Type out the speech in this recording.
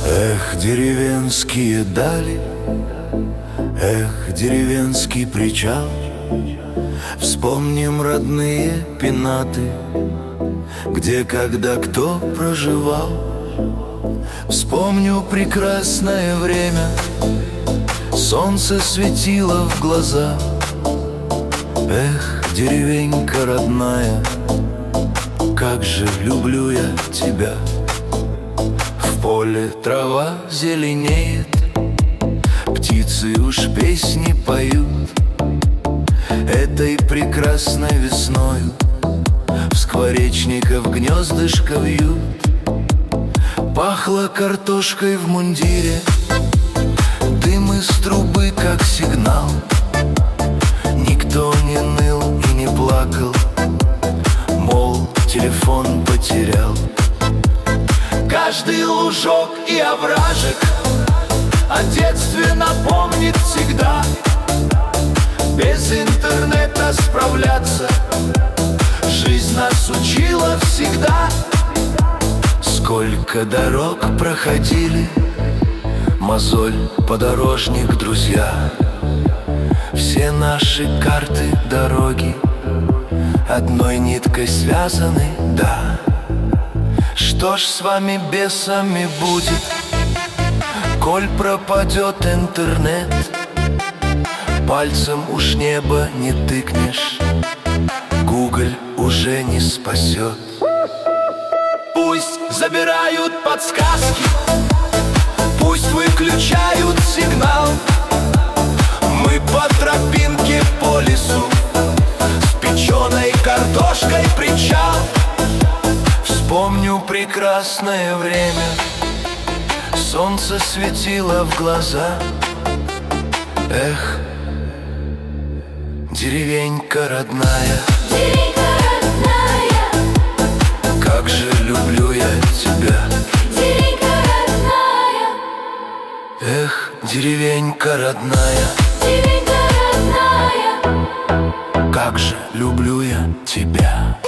Эх, деревенские дали, эх, деревенский причал. Вспомним родные пенаты, где когда кто проживал. Вспомню прекрасное время, солнце светило в глаза. Эх, деревенька родная, как же люблю я тебя. В поле трава зеленеет, птицы уж песни поют. Этой прекрасной весною в скворечников гнездышко вьют. Пахло картошкой в мундире, дым из трубы как сигнал. Никто не ныл и не плакал, мол, телефон потерял. Каждый лужок и овражек о детстве напомнит всегда. Без интернета справляться жизнь нас учила всегда. Сколько дорог проходили, мозоль, подорожник, друзья. Все наши карты дороги одной ниткой связаны, да. Что ж с вами, бесами, будет, коль пропадет интернет? Пальцем уж небо не тыкнешь, Google уже не спасет. Пусть забирают подсказки, пусть выключают сигнал. Мы по тропинке по лесу, с печеной картошкой причал. Вспомню прекрасное время, солнце светило в глаза. Эх, деревенька родная, деревенька родная, как же люблю я тебя. деревенька родная, Эх, деревенька родная, деревенька родная, как же люблю я тебя.